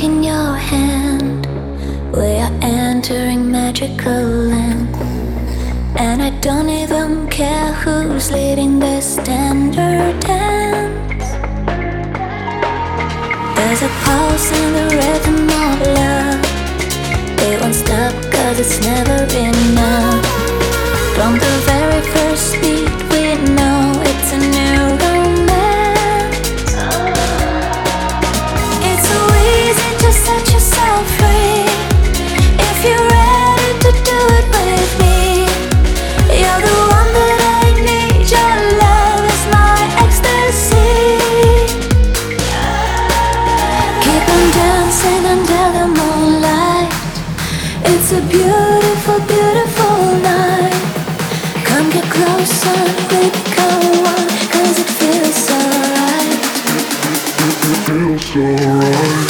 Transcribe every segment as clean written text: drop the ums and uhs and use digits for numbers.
in your hand. We are entering magical land, and I don't even care who's leading this standard dance. There's a pulse in the rhythm of love. It won't stop cause it's never enough. From the very first beat we know it's a new romance. It's so easy to set yourself free if you're ready to do it with me. You're the one that I need. Your love is my ecstasy. Keep on dancing under the moonlight. It's a beautiful, beautiful night. Come get closer, we become one, cause it feels so right. It feels so right.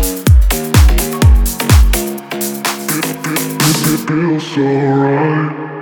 It feels so right.